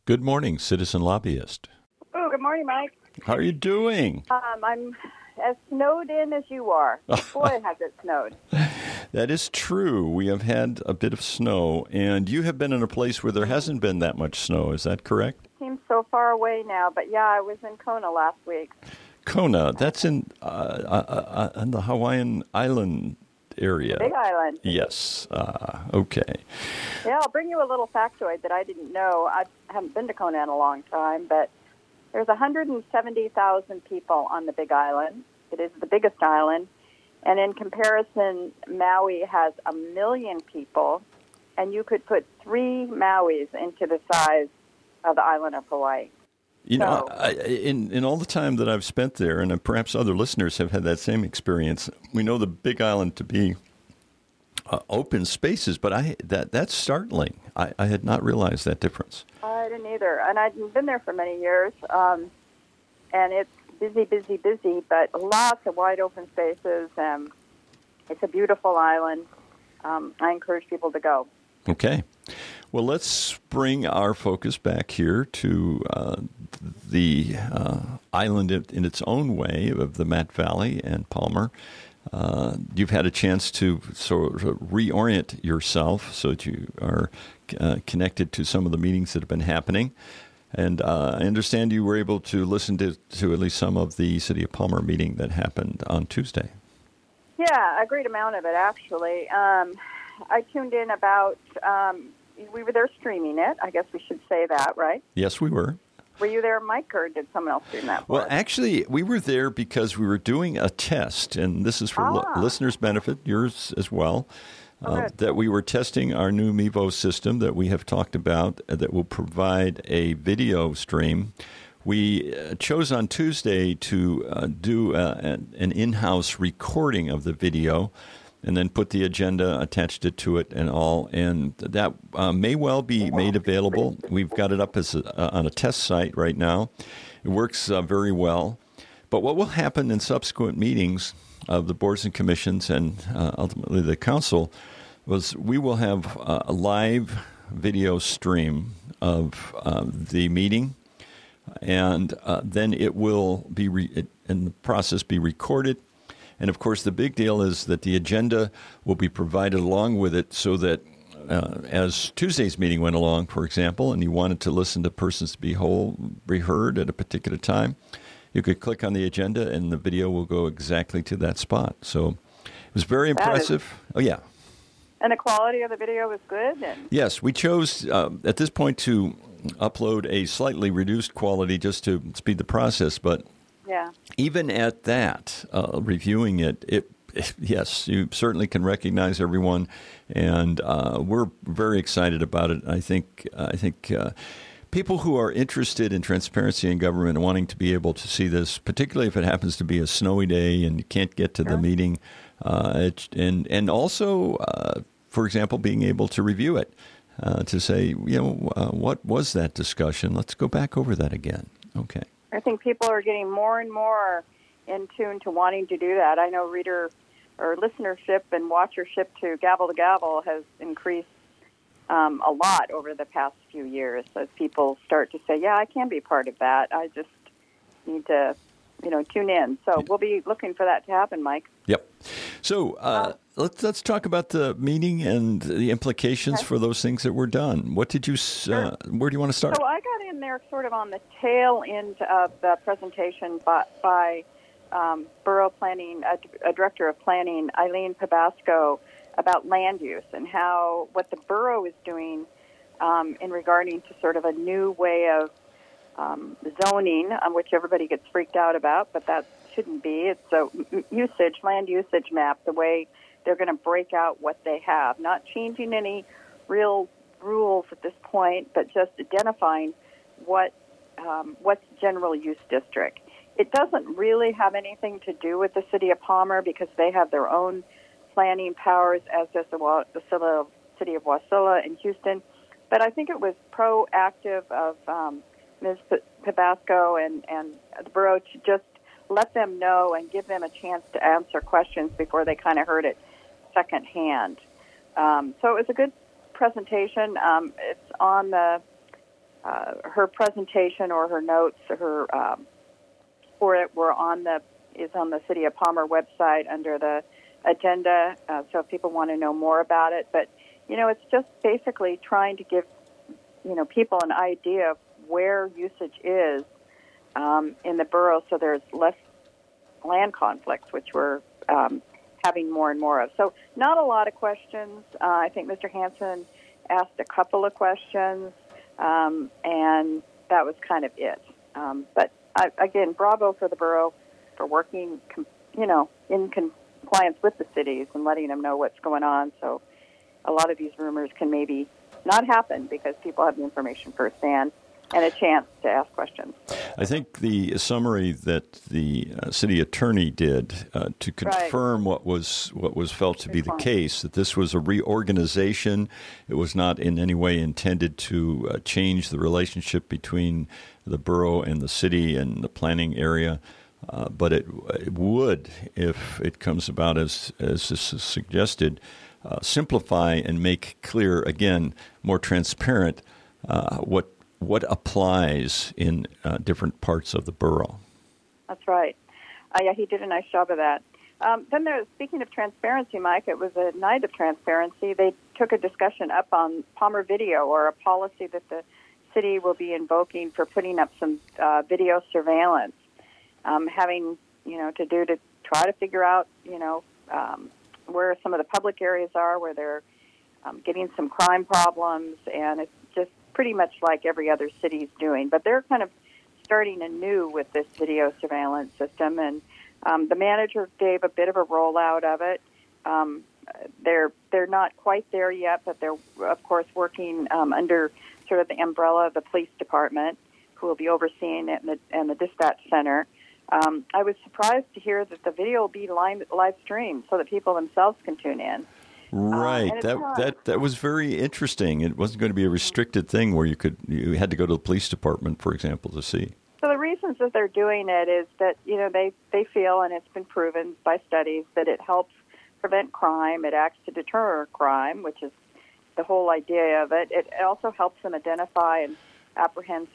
Good morning, citizen lobbyist. Oh, good morning, Mike. How are you doing? I'm as snowed in as you are. Boy, has it snowed. That is true. We have had a bit of snow, and you have been in a place where there hasn't been that much snow. Is that correct? Seems so far away now, but yeah, I was in Kona last week. Kona, that's in the Hawaiian Island area. Big Island. Yes. Okay. Yeah, I'll bring you a little factoid that I didn't know. I haven't been to Kona in a long time, but there's 170,000 people on the Big Island. It is the biggest island. And in comparison, Maui has 1 million people, and you could put 3 Mauis into the size of the island of Hawaii. You know, in all the time that I've spent there, and perhaps other listeners have had that same experience, we know the Big Island to be open spaces, but that's startling. I had not realized that difference. I didn't either, and I've been there for many years, and it's busy, but lots of wide open spaces. It's a beautiful island. I encourage people to go. Okay. Well, let's bring our focus back here to the island in its own way of the Matt Valley and Palmer. You've had a chance to sort of reorient yourself so that you are connected to some of the meetings that have been happening. And I understand you were able to listen to at least some of the City of Palmer meeting that happened on Tuesday. Yeah, a great amount of it, actually. I tuned in about, we were there streaming it. I guess we should say that, right? Yes, we were. Were you there, Mike, or did someone else stream that for us? Actually, we were there because we were doing a test, and this is for listeners' benefit, yours as well, that we were testing our new Mevo system that we have talked about that will provide a video stream. We chose on Tuesday to do an in-house recording of the video and then put the agenda, attached it to it and all, and that may well be made available. We've got it up as on a test site right now. It works very well. But what will happen in subsequent meetings of the boards and commissions and ultimately the council was we will have a live video stream of the meeting, and then it will be, in the process, be recorded. And, of course, the big deal is that the agenda will be provided along with it so that as Tuesday's meeting went along, for example, and you wanted to listen to persons be heard at a particular time, you could click on the agenda and the video will go exactly to that spot. So it was very impressive. And the quality of the video was good? Yes, we chose at this point to upload a slightly reduced quality just to speed the process, but even at that, reviewing it, yes, you certainly can recognize everyone, and we're very excited about it. I think people who are interested in transparency in government and wanting to be able to see this, particularly if it happens to be a snowy day and you can't get to the meeting, and also, for example, being able to review it, to say, what was that discussion? Let's go back over that again. Okay. I think people are getting more and more in tune to wanting to do that. I know reader or listenership and watchership to Gavel has increased a lot over the past few years as people start to say, I can be part of that. I just need to, tune in. So we'll be looking for that to happen, Mike. Yep. So let's talk about the meeting and the implications for those things that were done. What did you? Where do you want to start? So I got in there sort of on the tail end of the presentation by Borough Planning, a Director of Planning, Eileen Pabasco, about land use and what the borough is doing in regarding to sort of a new way of zoning, which everybody gets freaked out about, but that shouldn't be. It's a land usage map, the way they're going to break out what they have, not changing any real rules at this point, but just identifying what's general use district. It doesn't really have anything to do with the City of Palmer because they have their own planning powers, as does the City of Wasilla in Houston. But I think it was proactive of Ms. Pabasco and the borough to just let them know and give them a chance to answer questions before they kind of heard it secondhand. So it was a good presentation. It's on the her presentation or her notes, for it were is on the City of Palmer website under the agenda. So if people want to know more about it, but it's just basically trying to give people an idea of where usage is in the borough, so there's less land conflicts, which we're having more and more of. So not a lot of questions. I think Mr. Hansen asked a couple of questions, and that was kind of it. But again, bravo for the borough for working, in compliance with the cities and letting them know what's going on. So a lot of these rumors can maybe not happen because people have the information firsthand and a chance to ask questions. I think the summary that the city attorney did to confirm what was felt to be the case, that this was a reorganization. It was not in any way intended to change the relationship between the borough and the city and the planning area. But it would, if it comes about as this is suggested, simplify and make clear, again, more transparent what applies in different parts of the borough. That's right. Yeah, he did a nice job of that. Then speaking of transparency, Mike, it was a night of transparency. They took a discussion up on Palmer Video, or a policy that the city will be invoking for putting up some video surveillance. Having to try to figure out where some of the public areas are, where they're getting some crime problems, and it's just pretty much like every other city's doing. But they're kind of starting anew with this video surveillance system, and the manager gave a bit of a rollout of it. They're not quite there yet, but they're of course working under sort of the umbrella of the police department, who will be overseeing it and the dispatch center. I was surprised to hear that the video will be live streamed so that people themselves can tune in. Right. That was very interesting. It wasn't going to be a restricted thing where you had to go to the police department, for example, to see. So the reasons that they're doing it is that they feel, and it's been proven by studies, that it helps prevent crime. It acts to deter crime, which is the whole idea of it. It also helps them identify and apprehend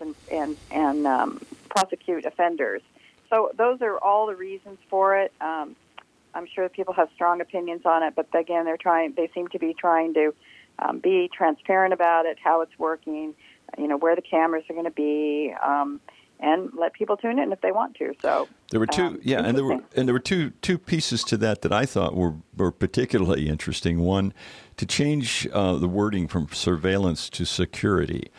and prosecute offenders. So those are all the reasons for it. I'm sure people have strong opinions on it, but again, they seem to be trying to be transparent about it, how it's working, where the cameras are going to be, and let people tune in if they want to. So there were two, and there were two pieces to that I thought were particularly interesting. One, to change the wording from surveillance to security.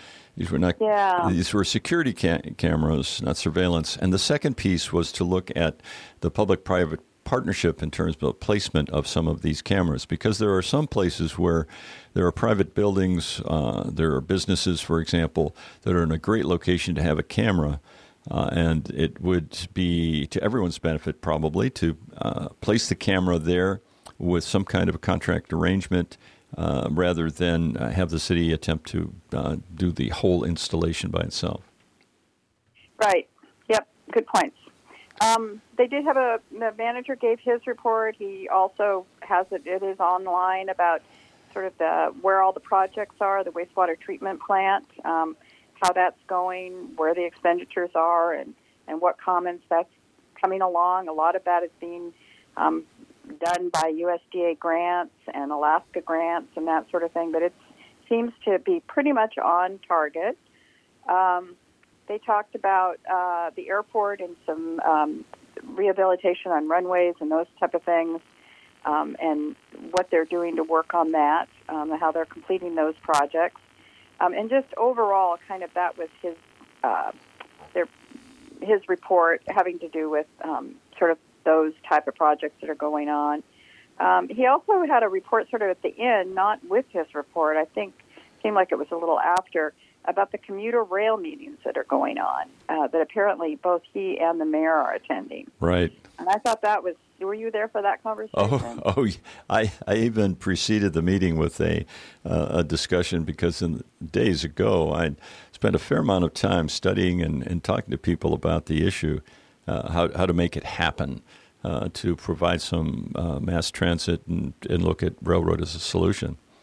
These were security cameras, not surveillance. And the second piece was to look at the public-private partnership in terms of placement of some of these cameras, because there are some places where there are private buildings, there are businesses, for example, that are in a great location to have a camera, and it would be to everyone's benefit probably to place the camera there with some kind of a contract arrangement, rather than have the city attempt to do the whole installation by itself. Right. Yep. Good points. They did have the manager gave his report. He also has it is online about sort of where all the projects are, the wastewater treatment plant, how that's going, where the expenditures are, and what comments that's coming along. A lot of that is being done by USDA grants and Alaska grants and that sort of thing, but it seems to be pretty much on target. They talked about the airport and some rehabilitation on runways and those type of things, and what they're doing to work on that, how they're completing those projects. And just overall, kind of that was his report having to do with sort of those type of projects that are going on. He also had a report sort of at the end, not with his report, I think seemed like it was a little after, about the commuter rail meetings that are going on, that apparently both he and the mayor are attending. Right. And I thought were you there for that conversation? I even preceded the meeting with a discussion, because days ago I spent a fair amount of time studying and talking to people about the issue, how to make it happen, to provide some mass transit and look at railroad as a solution.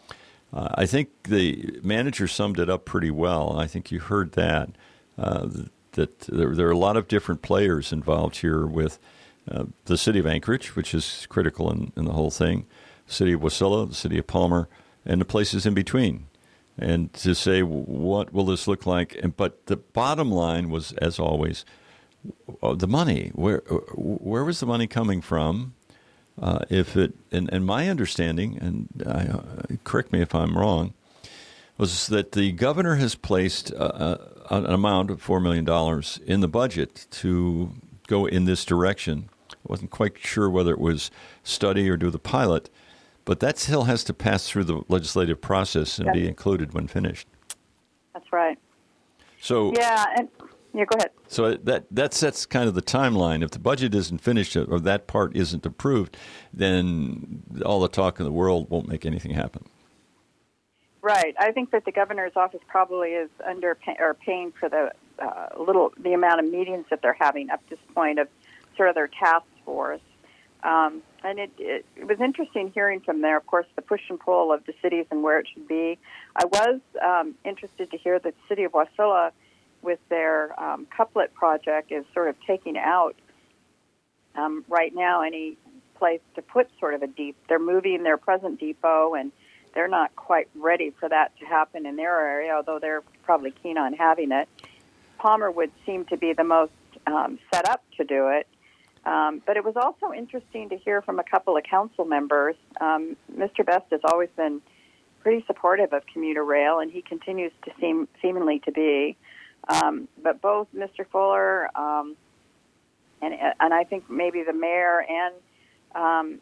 I think the manager summed it up pretty well. I think you heard that, that there are a lot of different players involved here with the city of Anchorage, which is critical in the whole thing, the city of Wasilla, the city of Palmer, and the places in between. And to say, what will this look like? But the bottom line was, as always, the money. Where was the money coming from? And my understanding, and correct me if I'm wrong, was that the governor has placed an amount of $4 million in the budget to go in this direction. I wasn't quite sure whether it was study or do the pilot, but that still has to pass through the legislative process and be included when finished. That's right. So go ahead. So that sets kind of the timeline. If the budget isn't finished or that part isn't approved, then all the talk in the world won't make anything happen. Right. I think that the governor's office probably is paying for the amount of meetings that they're having up to this point of sort of their task force. And it was interesting hearing from there, of course, the push and pull of the cities and where it should be. I was interested to hear that the city of Wasilla, with their couplet project, is sort of taking out right now any place to put sort of they're moving their present depot, and they're not quite ready for that to happen in their area, although they're probably keen on having it. Palmer would seem to be the most set up to do it. But it was also interesting to hear from a couple of council members. Mr. Best has always been pretty supportive of commuter rail, and he continues to seemingly to be. But both Mr. Fuller and I think maybe the mayor and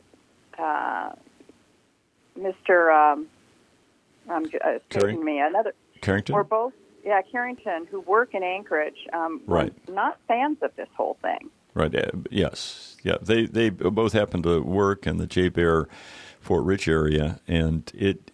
Mr. Carrington? We're both, Carrington, who work in Anchorage, right. were not fans of this whole thing. Right. Yes. Yeah. They both happen to work in the J. Bear, Fort Rich area, and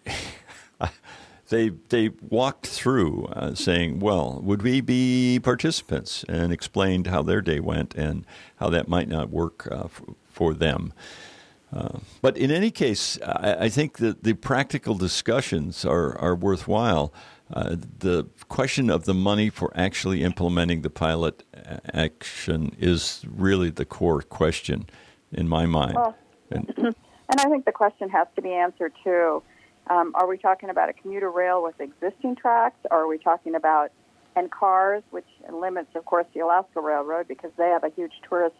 they walked through saying, "Well, would we be participants?" and explained how their day went and how that might not work for them. But in any case, I think that the practical discussions are worthwhile. The question of the money for actually implementing the pilot action is really the core question in my mind. Well, and I think the question has to be answered, too. Are we talking about a commuter rail with existing tracks, or are we talking about cars, which limits, of course, the Alaska Railroad because they have a huge tourist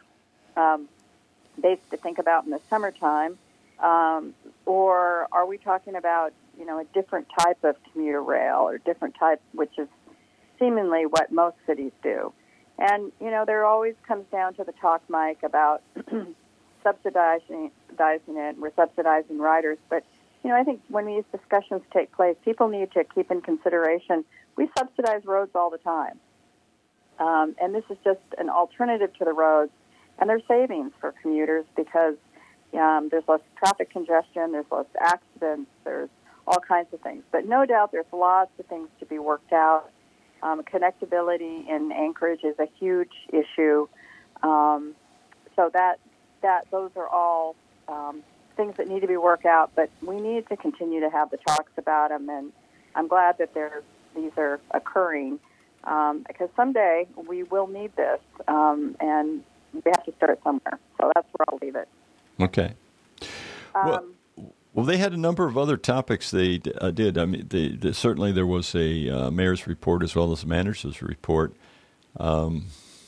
base to think about in the summertime? Or are we talking about a different type of commuter rail or different type, which is seemingly what most cities do. And, there always comes down to the talk, Mike, about subsidizing it, and we're subsidizing riders. But, I think when these discussions take place, people need to keep in consideration we subsidize roads all the time. And this is just an alternative to the roads. And there's savings for commuters because there's less traffic congestion, there's less accidents, there's all kinds of things. But no doubt there's lots of things to be worked out. Connectability in Anchorage is a huge issue. So those are all things that need to be worked out, but we need to continue to have the talks about them, and I'm glad that these are occurring because someday we will need this, and we have to start somewhere. So that's where I'll leave it. Okay. Well, they had a number of other topics they did. I mean, certainly there was a mayor's report as well as a manager's report, but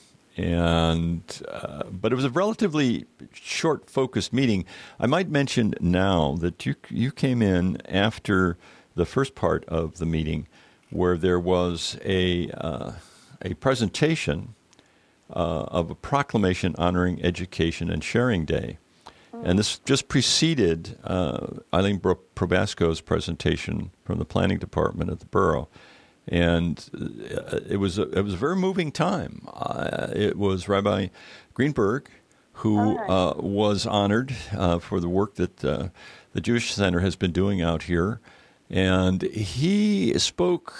it was a relatively short, focused meeting. I might mention now that you came in after the first part of the meeting, where there was a presentation of a proclamation honoring Education and Sharing Day. And this just preceded Eileen Probasco's presentation from the planning department at the borough, and it was a very moving time. It was Rabbi Greenberg who was honored for the work that the Jewish Center has been doing out here, and he spoke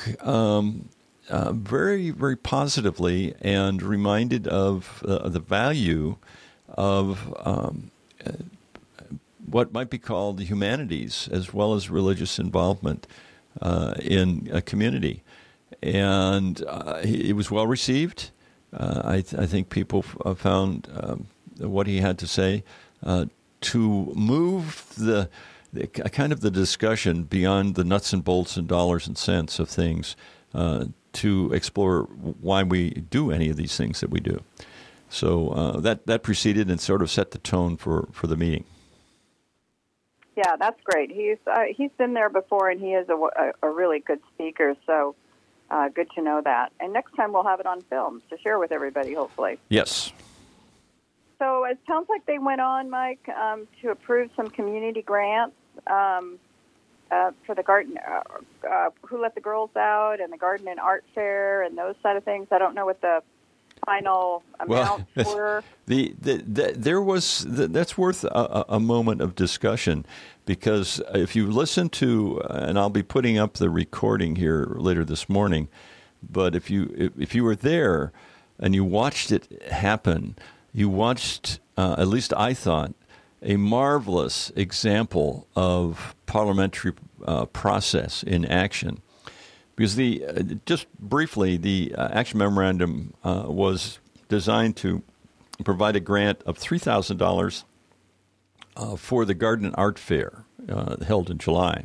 very, very positively and reminded of the value of what might be called the humanities as well as religious involvement in a community. And it was well received. I think people found what he had to say to move the kind of the discussion beyond the nuts and bolts and dollars and cents of things to explore why we do any of these things that we do. So that preceded and sort of set the tone for the meeting. Yeah, that's great. He's been there before, and he is a really good speaker, so good to know that. And next time we'll have it on film to share with everybody, hopefully. Yes. So it sounds like they went on, Mike, to approve some community grants for the garden, Who Let the Girls Out, and the Garden and Art Fair, and those side of things. I don't know what the final amounts were. There was that's worth a moment of discussion, because if you listen to, and I'll be putting up the recording here later this morning, but if you were there and you watched it happen, you watched, at least I thought, a marvelous example of parliamentary process in action. Because just briefly, the action memorandum was designed to provide a grant of $3,000 for the Garden and Art Fair held in July.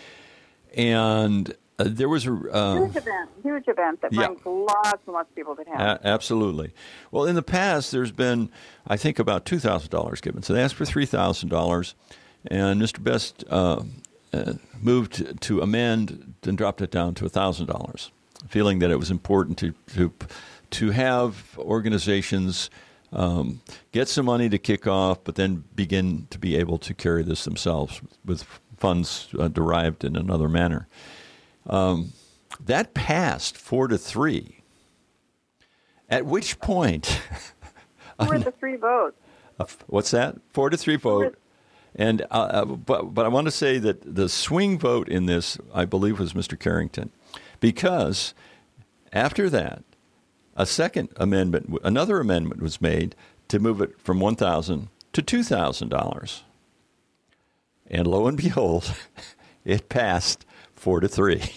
And there was a huge event that brings lots and lots of people to town. Absolutely. Well, in the past, there's been, I think, about $2,000 given. So they asked for $3,000, and Mr. Best moved to amend and dropped it down to $1,000, feeling that it was important to have organizations get some money to kick off, but then begin to be able to carry this themselves with funds derived in another manner. That passed 4-3. At which point, 4-3 votes. What's that? 4-3 vote. And but I want to say that the swing vote in this, I believe, was Mr. Carrington, because after that, another amendment was made to move it from $1,000 to $2,000, and lo and behold, it passed 4-3.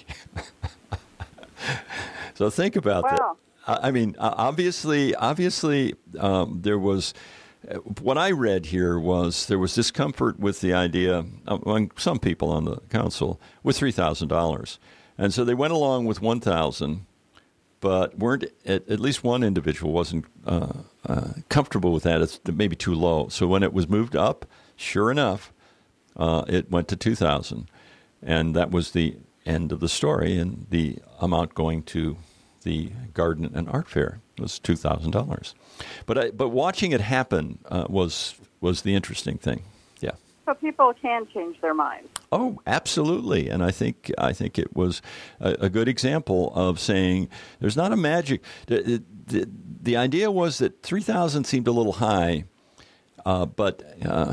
So think about that. I mean, obviously, there was. What I read here was there was discomfort with the idea among some people on the council with $3,000, and so they went along with $1,000, but weren't at least one individual wasn't comfortable with that. It's maybe too low. So when it was moved up, sure enough, it went to $2,000, and that was the end of the story. And the amount going to the Garden and Art Fair was $2,000. But watching it happen was the interesting thing. Yeah. So people can change their minds. Oh, absolutely. And I think it was a good example of saying there's not a magic. The idea was that 3,000 seemed a little high, but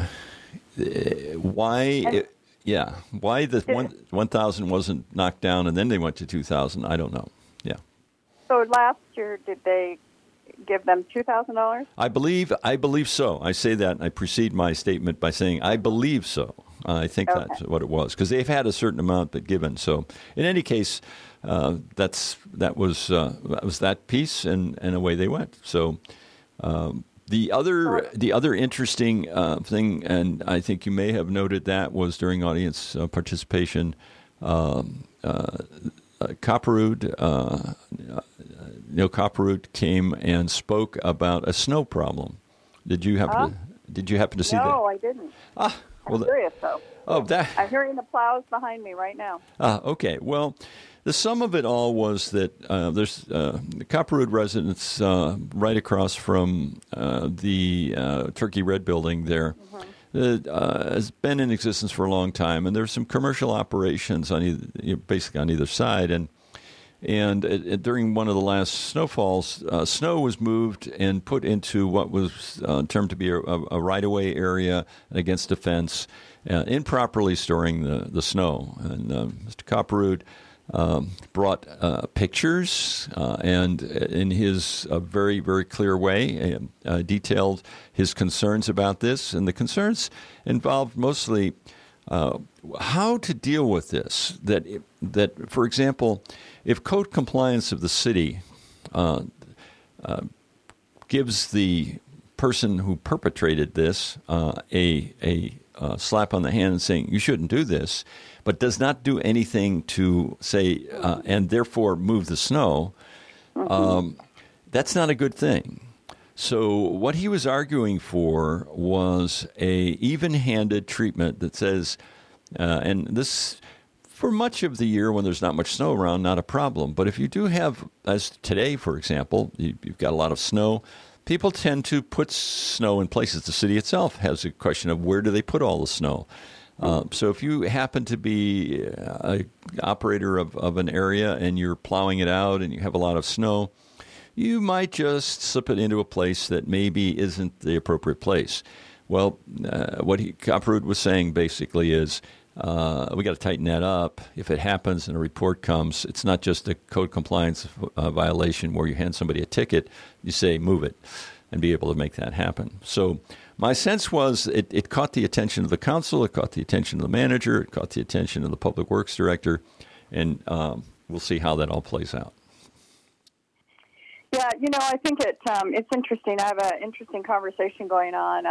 why? Why the 1,000 wasn't knocked down and then they went to 2,000? I don't know. Yeah. So last year, did they give them $2,000? I believe so. I say that, and I precede my statement by saying I believe so. I think that's what it was, because they've had a certain amount but given. So in any case, that was that piece, and away they went. So the other interesting thing, and I think you may have noted that, was during audience participation. Copperwood, Neil Copperwood came and spoke about a snow problem. Did you happen to see that? No, I didn't. I'm curious though. Oh, I'm hearing the plows behind me right now. Okay. Well, the sum of it all was that there's the Copperwood residence right across from the Turkey Red building there. Mm-hmm. Has been in existence for a long time, and there's some commercial operations on basically on either side. And during one of the last snowfalls, snow was moved and put into what was termed to be a right-of-way area against a fence, improperly storing the snow. And Mr. Copperwood brought pictures and in his very, very clear way detailed his concerns about this. And the concerns involved mostly how to deal with this. That, for example, if code compliance of the city gives the person who perpetrated this a slap on the hand saying, you shouldn't do this, but does not do anything to say, and therefore move the snow, that's not a good thing. So what he was arguing for was a even-handed treatment that says, and this, for much of the year when there's not much snow around, not a problem. But if you do have, as today, for example, you've got a lot of snow, people tend to put snow in places. The city itself has a question of where do they put all the snow. So if you happen to be an operator of an area and you're plowing it out and you have a lot of snow, you might just slip it into a place that maybe isn't the appropriate place. Well, what Copperwood was saying basically is we got to tighten that up. If it happens and a report comes, it's not just a code compliance violation where you hand somebody a ticket, you say move it and be able to make that happen. So my sense was it caught the attention of the council, it caught the attention of the manager, it caught the attention of the public works director, and we'll see how that all plays out. Yeah, I think it's interesting. I have an interesting conversation going on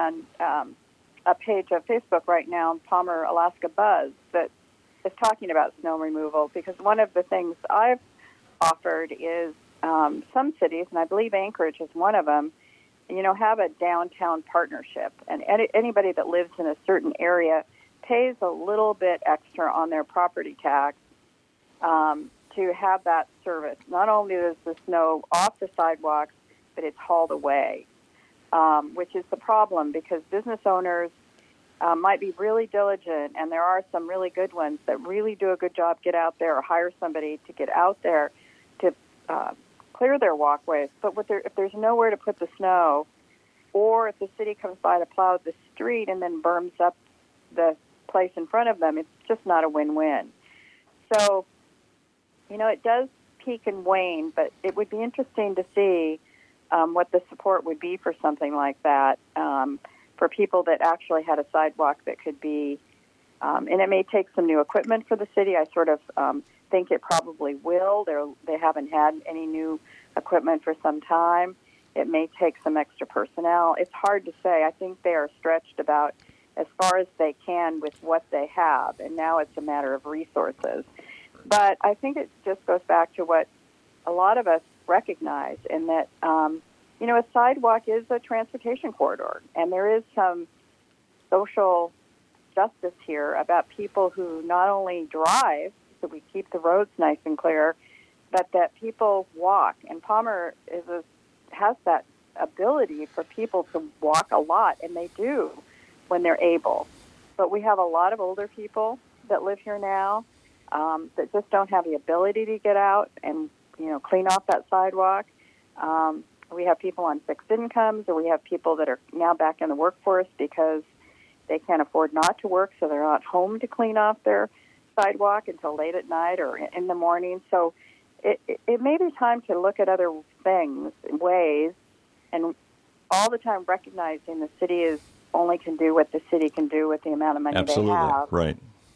a page of Facebook right now, Palmer, Alaska Buzz, that is talking about snow removal, because one of the things I've offered is some cities, and I believe Anchorage is one of them, have a downtown partnership, and anybody that lives in a certain area pays a little bit extra on their property tax to have that service. Not only is the snow off the sidewalks, but it's hauled away, which is the problem, because business owners might be really diligent, and there are some really good ones that really do a good job, get out there or hire somebody to get out there to clear their walkways. But if there's nowhere to put the snow, or if the city comes by to plow the street and then burns up the place in front of them, it's just not a win-win. So, it does peak and wane, but it would be interesting to see what the support would be for something like that, for people that actually had a sidewalk that could be, and it may take some new equipment for the city. I sort of think it probably will. They haven't had any new equipment for some time. It may take some extra personnel. It's hard to say. I think they are stretched about as far as they can with what they have, and now it's a matter of resources. But I think it just goes back to what a lot of us recognize, in that, a sidewalk is a transportation corridor, and there is some social justice here about people who not only drive, so we keep the roads nice and clear, but that people walk. And Palmer has that ability for people to walk a lot, and they do when they're able. But we have a lot of older people that live here now that just don't have the ability to get out and, clean off that sidewalk. We have people on fixed incomes, or we have people that are now back in the workforce because they can't afford not to work, so they're not home to clean off their sidewalk until late at night or in the morning. So it may be time to look at other things, ways, and all the time recognizing the city only can do what the city can do with the amount of money Absolutely. They have. Right.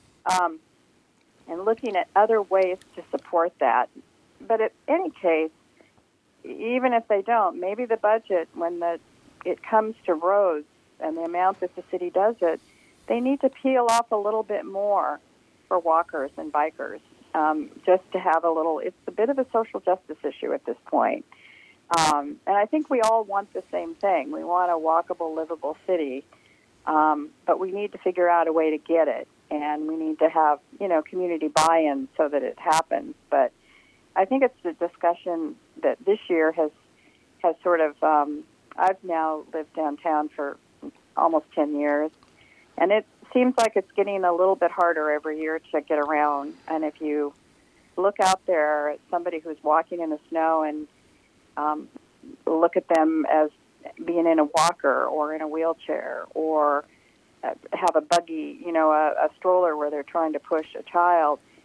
And looking at other ways to support that. But in any case, even if they don't, maybe the budget, when it comes to roads and the amount that the city does it, they need to peel off a little bit more for walkers and bikers, just to have it's a bit of a social justice issue at this point. And I think we all want the same thing. We want a walkable, livable city, but we need to figure out a way to get it, and we need to have, community buy-in so that it happens. But I think it's the discussion that this year has sort of, I've now lived downtown for almost 10 years, and it seems like it's getting a little bit harder every year to get around. And if you look out there at somebody who's walking in the snow and look at them as being in a walker or in a wheelchair, or have a buggy, a stroller where they're trying to push a child,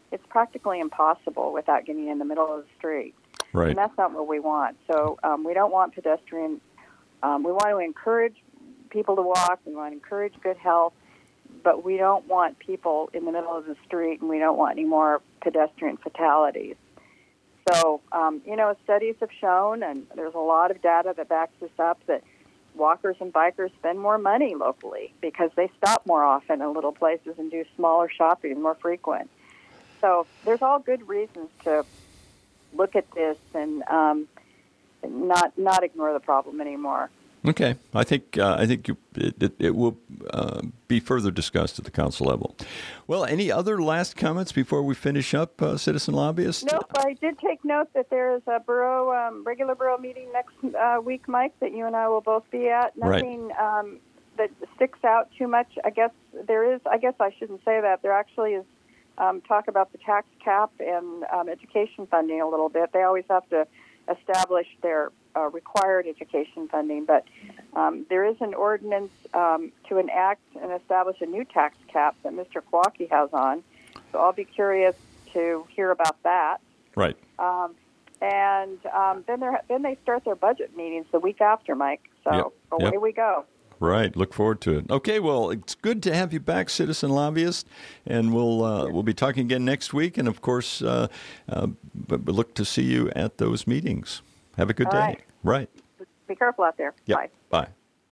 it's practically impossible without getting in the middle of the street. Right. And that's not what we want. So we don't want pedestrian. We want to encourage people to walk. We want to encourage good health. But we don't want people in the middle of the street, and we don't want any more pedestrian fatalities. So, studies have shown, and there's a lot of data that backs this up, that walkers and bikers spend more money locally because they stop more often in little places and do smaller shopping more frequent. So there's all good reasons to look at this and not ignore the problem anymore. Okay, I think it will be further discussed at the council level. Well, any other last comments before we finish up, citizen lobbyist? Nope. I did take note that there is a regular borough meeting next week, Mike, that you and I will both be at. Nothing that sticks out too much. I guess there is. I guess I shouldn't say that. There actually is talk about the tax cap and education funding a little bit. They always have to establish their required education funding, but there is an ordinance to enact and establish a new tax cap that Mr. Kowalski has on. So I'll be curious to hear about that. Right. And then they start their budget meetings the week after, Mike. So away we go. Right. Look forward to it. Okay. Well, it's good to have you back, citizen lobbyist, and we'll be talking again next week. And of course, look to see you at those meetings. Have a good day. Right. Be careful out there. Yep. Bye. Bye.